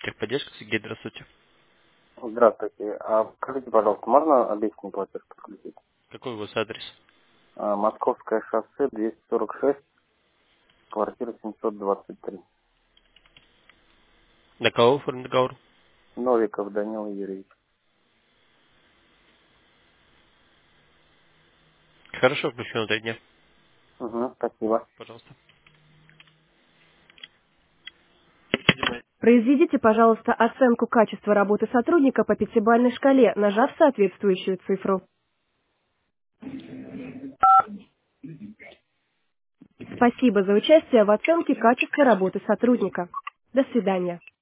Техподдержка, Сергей, здравствуйте. Здравствуйте. Скажите, пожалуйста, можно обещанный платеж подключить? Какой у вас адрес? Московское шоссе, 246, квартира 723. На кого оформлен договор? Новиков Данил Юрьевич. Хорошо, включу на 3 дня. Угу, спасибо. Пожалуйста. Произведите, пожалуйста, оценку качества работы сотрудника по пятибалльной шкале, нажав соответствующую цифру. Спасибо за участие в оценке качества работы сотрудника. До свидания.